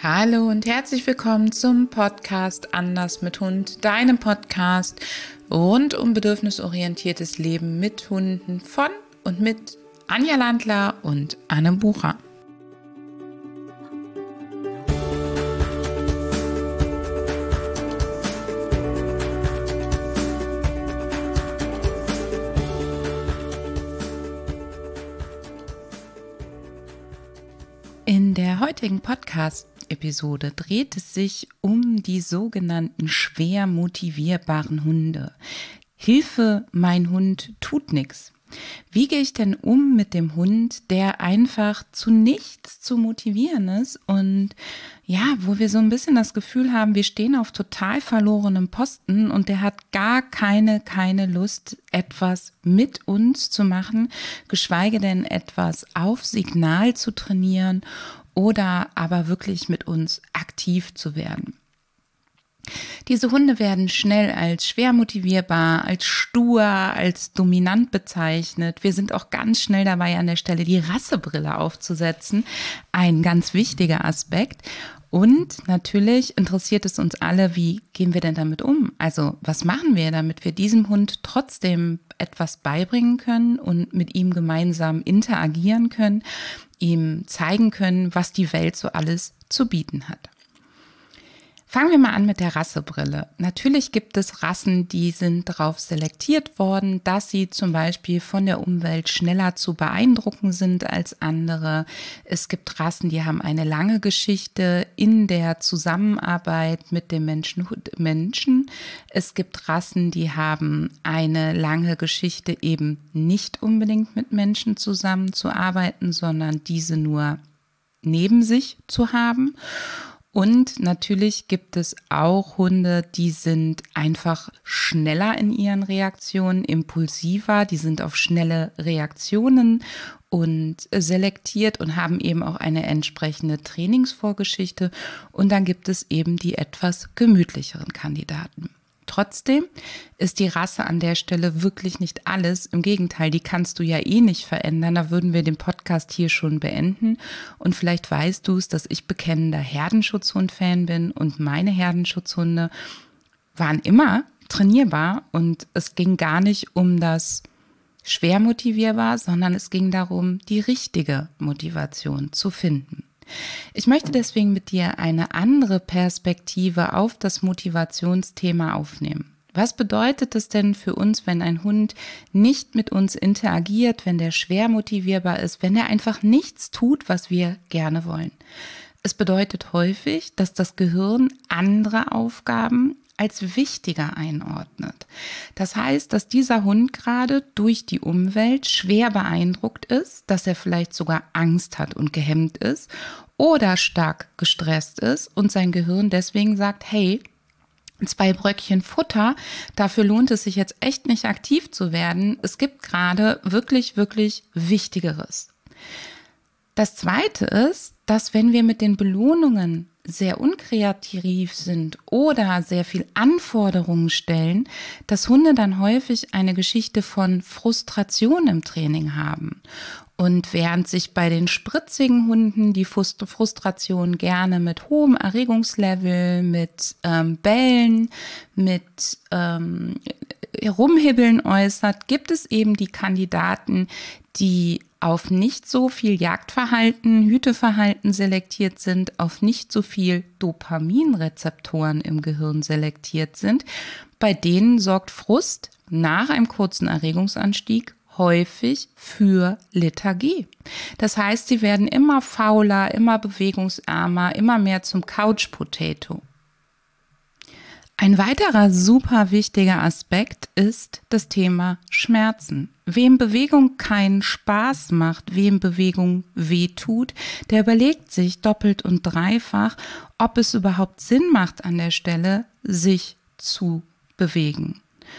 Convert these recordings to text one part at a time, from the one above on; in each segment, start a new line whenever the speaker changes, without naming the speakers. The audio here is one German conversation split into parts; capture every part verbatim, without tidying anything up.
Hallo und herzlich willkommen zum Podcast Anders mit Hund, deinem Podcast rund um bedürfnisorientiertes Leben mit Hunden von und mit Anja Landler und Anne Bucher. In der heutigen Podcast-Episode dreht es sich um die sogenannten schwer motivierbaren Hunde. Hilfe, mein Hund tut nichts. Wie gehe ich denn um mit dem Hund, der einfach zu nichts zu motivieren ist und ja, wo wir so ein bisschen das Gefühl haben, wir stehen auf total verlorenem Posten und der hat gar keine, keine Lust, etwas mit uns zu machen, geschweige denn etwas auf Signal zu trainieren oder aber wirklich mit uns aktiv zu werden. Diese Hunde werden schnell als schwer motivierbar, als stur, als dominant bezeichnet. Wir sind auch ganz schnell dabei, an der Stelle die Rassebrille aufzusetzen. Ein ganz wichtiger Aspekt. Und natürlich interessiert es uns alle, wie gehen wir denn damit um? Also was machen wir, damit wir diesem Hund trotzdem etwas beibringen können und mit ihm gemeinsam interagieren können, ihm zeigen können, was die Welt so alles zu bieten hat. Fangen wir mal an mit der Rassebrille. Natürlich gibt es Rassen, die sind darauf selektiert worden, dass sie zum Beispiel von der Umwelt schneller zu beeindrucken sind als andere. Es gibt Rassen, die haben eine lange Geschichte in der Zusammenarbeit mit dem Menschen. Menschen. Es gibt Rassen, die haben eine lange Geschichte, eben nicht unbedingt mit Menschen zusammenzuarbeiten, sondern diese nur neben sich zu haben. Und natürlich gibt es auch Hunde, die sind einfach schneller in ihren Reaktionen, impulsiver, die sind auf schnelle Reaktionen und selektiert und haben eben auch eine entsprechende Trainingsvorgeschichte. Und dann gibt es eben die etwas gemütlicheren Kandidaten. Trotzdem ist die Rasse an der Stelle wirklich nicht alles. Im Gegenteil, die kannst du ja eh nicht verändern. Da würden wir den Podcast hier schon beenden. Und vielleicht weißt du es, dass ich bekennender Herdenschutzhund-Fan bin und meine Herdenschutzhunde waren immer trainierbar und es ging gar nicht um das schwer motivierbar, sondern es ging darum, die richtige Motivation zu finden. Ich möchte deswegen mit dir eine andere Perspektive auf das Motivationsthema aufnehmen. Was bedeutet es denn für uns, wenn ein Hund nicht mit uns interagiert, wenn der schwer motivierbar ist, wenn er einfach nichts tut, was wir gerne wollen? Es bedeutet häufig, dass das Gehirn andere Aufgaben als wichtiger einordnet. Das heißt, dass dieser Hund gerade durch die Umwelt schwer beeindruckt ist, dass er vielleicht sogar Angst hat und gehemmt ist oder stark gestresst ist und sein Gehirn deswegen sagt, hey, zwei Bröckchen Futter, dafür lohnt es sich jetzt echt nicht aktiv zu werden. Es gibt gerade wirklich, wirklich Wichtigeres. Das Zweite ist, dass wenn wir mit den Belohnungen sehr unkreativ sind oder sehr viel Anforderungen stellen, dass Hunde dann häufig eine Geschichte von Frustration im Training haben. Und während sich bei den spritzigen Hunden die Frustration gerne mit hohem Erregungslevel, mit ähm, Bellen, mit ähm, Rumhibbeln äußert, gibt es eben die Kandidaten, die auf nicht so viel Jagdverhalten, Hüteverhalten selektiert sind, auf nicht so viel Dopaminrezeptoren im Gehirn selektiert sind. Bei denen sorgt Frust nach einem kurzen Erregungsanstieg häufig für Lethargie. Das heißt, sie werden immer fauler, immer bewegungsärmer, immer mehr zum Couch Potato. Ein weiterer super wichtiger Aspekt ist das Thema Schmerzen. Wem Bewegung keinen Spaß macht, wem Bewegung wehtut, der überlegt sich doppelt und dreifach, ob es überhaupt Sinn macht an der Stelle, sich zu bewegen.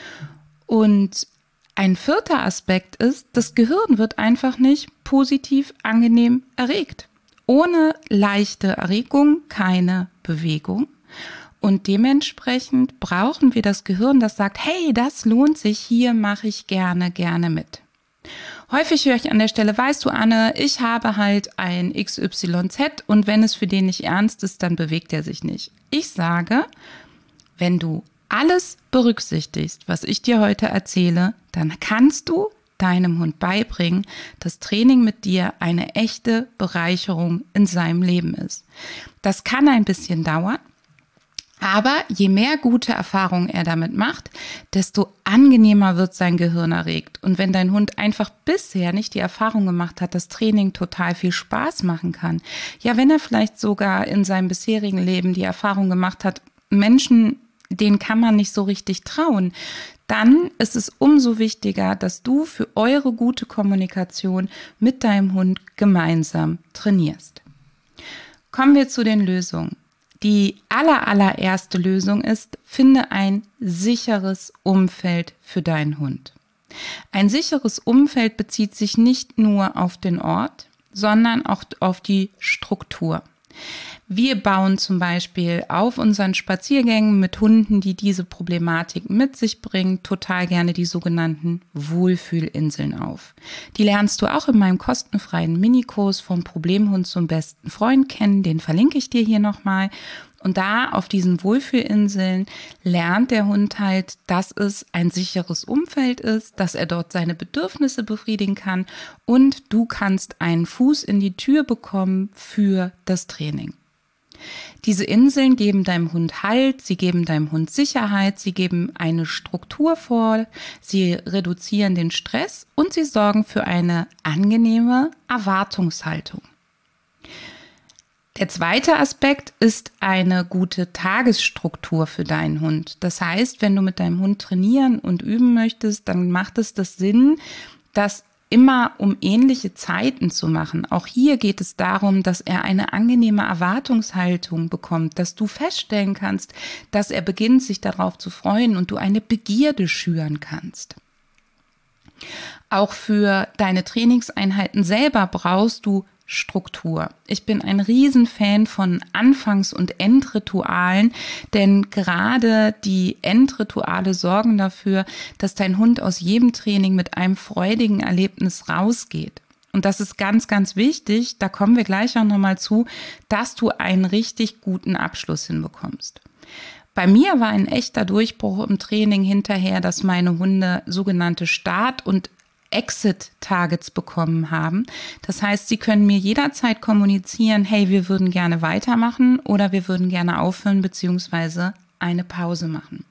Und ein vierter Aspekt ist, das Gehirn wird einfach nicht positiv angenehm erregt. Ohne leichte Erregung keine Bewegung. Und dementsprechend brauchen wir das Gehirn, das sagt, hey, das lohnt sich, hier mache ich gerne, gerne mit. Häufig höre ich an der Stelle, weißt du, Anne, ich habe halt ein X Y Z und wenn es für den nicht ernst ist, dann bewegt er sich nicht. Ich sage, wenn du alles berücksichtigst, was ich dir heute erzähle, dann kannst du deinem Hund beibringen, dass Training mit dir eine echte Bereicherung in seinem Leben ist. Das kann ein bisschen dauern, aber je mehr gute Erfahrungen er damit macht, desto angenehmer wird sein Gehirn erregt. Und wenn dein Hund einfach bisher nicht die Erfahrung gemacht hat, dass Training total viel Spaß machen kann, ja, wenn er vielleicht sogar in seinem bisherigen Leben die Erfahrung gemacht hat, Menschen, denen kann man nicht so richtig trauen, dann ist es umso wichtiger, dass du für eure gute Kommunikation mit deinem Hund gemeinsam trainierst. Kommen wir zu den Lösungen. Die aller, allererste Lösung ist, finde ein sicheres Umfeld für deinen Hund. Ein sicheres Umfeld bezieht sich nicht nur auf den Ort, sondern auch auf die Struktur. Wir bauen zum Beispiel auf unseren Spaziergängen mit Hunden, die diese Problematik mit sich bringen, total gerne die sogenannten Wohlfühlinseln auf. Die lernst du auch in meinem kostenfreien Minikurs vom Problemhund zum besten Freund kennen, den verlinke ich dir hier nochmal. Und da auf diesen Wohlfühlinseln lernt der Hund halt, dass es ein sicheres Umfeld ist, dass er dort seine Bedürfnisse befriedigen kann und du kannst einen Fuß in die Tür bekommen für das Training. Diese Inseln geben deinem Hund Halt, sie geben deinem Hund Sicherheit, sie geben eine Struktur vor, sie reduzieren den Stress und sie sorgen für eine angenehme Erwartungshaltung. Der zweite Aspekt ist eine gute Tagesstruktur für deinen Hund. Das heißt, wenn du mit deinem Hund trainieren und üben möchtest, dann macht es das Sinn, das immer um ähnliche Zeiten zu machen. Auch hier geht es darum, dass er eine angenehme Erwartungshaltung bekommt, dass du feststellen kannst, dass er beginnt, sich darauf zu freuen und du eine Begierde schüren kannst. Auch für deine Trainingseinheiten selber brauchst du Struktur. Ich bin ein Riesenfan von Anfangs- und Endritualen, denn gerade die Endrituale sorgen dafür, dass dein Hund aus jedem Training mit einem freudigen Erlebnis rausgeht. Und das ist ganz, ganz wichtig, da kommen wir gleich auch nochmal zu, dass du einen richtig guten Abschluss hinbekommst. Bei mir war ein echter Durchbruch im Training hinterher, dass meine Hunde sogenannte Start- und Exit-Targets bekommen haben. Das heißt, sie können mir jederzeit kommunizieren, hey, wir würden gerne weitermachen oder wir würden gerne aufhören bzw. eine Pause machen.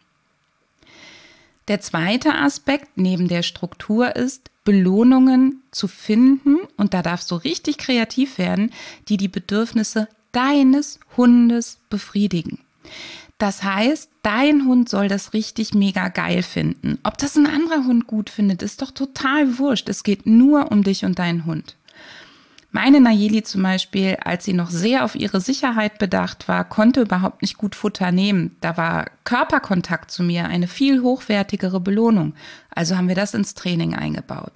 Der zweite Aspekt neben der Struktur ist, Belohnungen zu finden, und da darfst du richtig kreativ werden, die die Bedürfnisse deines Hundes befriedigen. Das heißt, dein Hund soll das richtig mega geil finden. Ob das ein anderer Hund gut findet, ist doch total wurscht. Es geht nur um dich und deinen Hund. Meine Nayeli zum Beispiel, als sie noch sehr auf ihre Sicherheit bedacht war, konnte überhaupt nicht gut Futter nehmen. Da war Körperkontakt zu mir eine viel hochwertigere Belohnung. Also haben wir das ins Training eingebaut.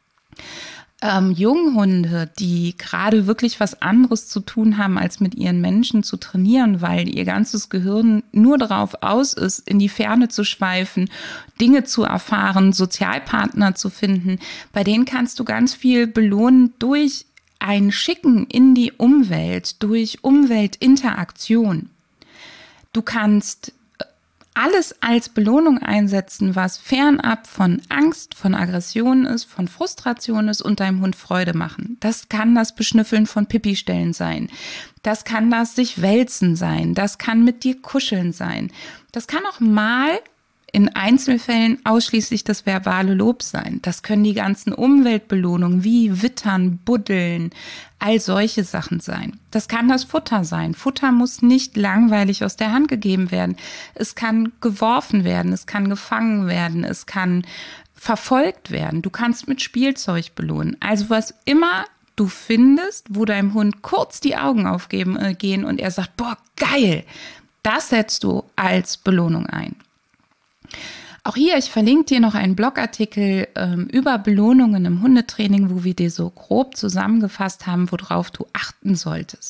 Ähm, Junghunde, die gerade wirklich was anderes zu tun haben, als mit ihren Menschen zu trainieren, weil ihr ganzes Gehirn nur darauf aus ist, in die Ferne zu schweifen, Dinge zu erfahren, Sozialpartner zu finden, bei denen kannst du ganz viel belohnen durch ein Schicken in die Umwelt, durch Umweltinteraktion. Du kannst alles als Belohnung einsetzen, was fernab von Angst, von Aggression ist, von Frustration ist und deinem Hund Freude machen. Das kann das Beschnüffeln von Pipistellen sein. Das kann das sich wälzen sein. Das kann mit dir kuscheln sein. Das kann auch mal in Einzelfällen ausschließlich das verbale Lob sein. Das können die ganzen Umweltbelohnungen wie Wittern, Buddeln, all solche Sachen sein. Das kann das Futter sein. Futter muss nicht langweilig aus der Hand gegeben werden. Es kann geworfen werden, es kann gefangen werden, es kann verfolgt werden. Du kannst mit Spielzeug belohnen. Also was immer du findest, wo deinem Hund kurz die Augen aufgeben äh, gehen und er sagt, boah, geil, das setzt du als Belohnung ein. Auch hier, ich verlinke dir noch einen Blogartikel ähm, über Belohnungen im Hundetraining, wo wir dir so grob zusammengefasst haben, worauf du achten solltest.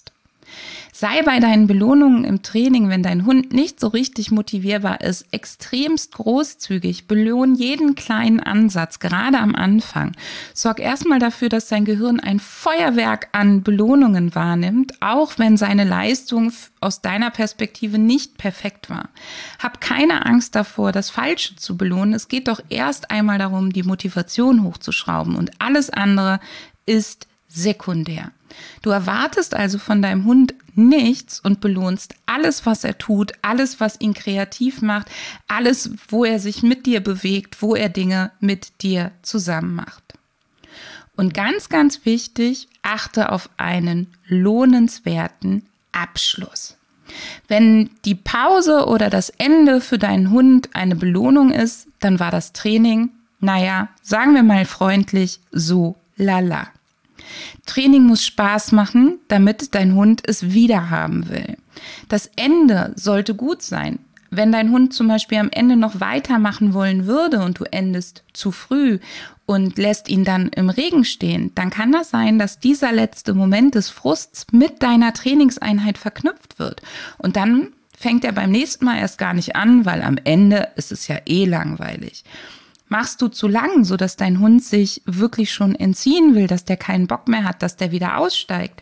Sei bei deinen Belohnungen im Training, wenn dein Hund nicht so richtig motivierbar ist, extremst großzügig. Belohn jeden kleinen Ansatz, gerade am Anfang. Sorg erstmal dafür, dass dein Gehirn ein Feuerwerk an Belohnungen wahrnimmt, auch wenn seine Leistung aus deiner Perspektive nicht perfekt war. Hab keine Angst davor, das Falsche zu belohnen. Es geht doch erst einmal darum, die Motivation hochzuschrauben und alles andere ist sekundär. Du erwartest also von deinem Hund nichts und belohnst alles, was er tut, alles, was ihn kreativ macht, alles, wo er sich mit dir bewegt, wo er Dinge mit dir zusammen macht. Und ganz, ganz wichtig, achte auf einen lohnenswerten Abschluss. Wenn die Pause oder das Ende für deinen Hund eine Belohnung ist, dann war das Training, naja, sagen wir mal freundlich, so lala. Training muss Spaß machen, damit dein Hund es wieder haben will. Das Ende sollte gut sein. Wenn dein Hund zum Beispiel am Ende noch weitermachen wollen würde und du endest zu früh und lässt ihn dann im Regen stehen, dann kann das sein, dass dieser letzte Moment des Frusts mit deiner Trainingseinheit verknüpft wird. Und dann fängt er beim nächsten Mal erst gar nicht an, weil am Ende ist es ja eh langweilig. Machst du zu lang, sodass dein Hund sich wirklich schon entziehen will, dass der keinen Bock mehr hat, dass der wieder aussteigt,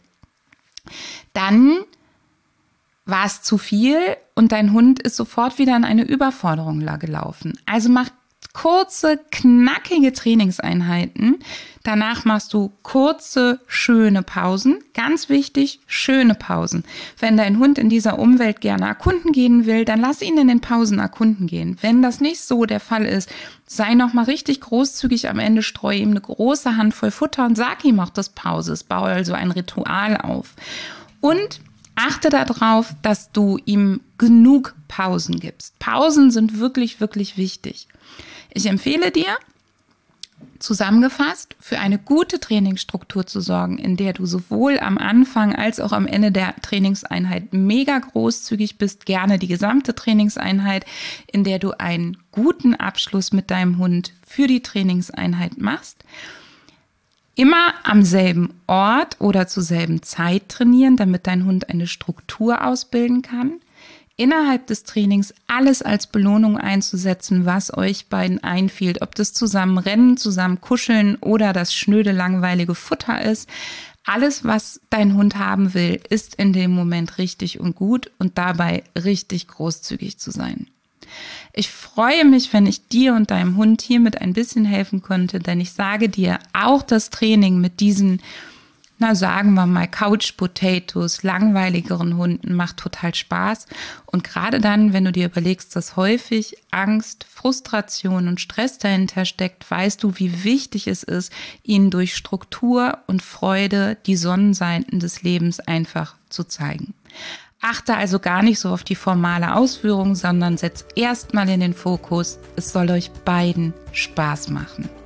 dann war es zu viel und dein Hund ist sofort wieder in eine Überforderung gelaufen. Also mach kurze, knackige Trainingseinheiten. Danach machst du kurze, schöne Pausen. Ganz wichtig, schöne Pausen. Wenn dein Hund in dieser Umwelt gerne erkunden gehen will, dann lass ihn in den Pausen erkunden gehen. Wenn das nicht so der Fall ist, sei nochmal richtig großzügig am Ende, streue ihm eine große Handvoll Futter und sag ihm auch das Pause. Es baue also ein Ritual auf. Und achte darauf, dass du ihm genug Pausen gibst. Pausen sind wirklich, wirklich wichtig. Ich empfehle dir, zusammengefasst, für eine gute Trainingsstruktur zu sorgen, in der du sowohl am Anfang als auch am Ende der Trainingseinheit mega großzügig bist, gerne die gesamte Trainingseinheit, in der du einen guten Abschluss mit deinem Hund für die Trainingseinheit machst. Immer am selben Ort oder zur selben Zeit trainieren, damit dein Hund eine Struktur ausbilden kann. Innerhalb des Trainings alles als Belohnung einzusetzen, was euch beiden einfiel, ob das zusammen Rennen, zusammen Kuscheln oder das schnöde, langweilige Futter ist. Alles, was dein Hund haben will, ist in dem Moment richtig und gut und dabei richtig großzügig zu sein. Ich freue mich, wenn ich dir und deinem Hund hiermit ein bisschen helfen konnte, denn ich sage dir, auch das Training mit diesen, na sagen wir mal, Couch Potatoes, langweiligeren Hunden macht total Spaß. Und gerade dann, wenn du dir überlegst, dass häufig Angst, Frustration und Stress dahinter steckt, weißt du, wie wichtig es ist, ihnen durch Struktur und Freude die Sonnenseiten des Lebens einfach zu zeigen. Achte also gar nicht so auf die formale Ausführung, sondern setz erstmal in den Fokus, es soll euch beiden Spaß machen.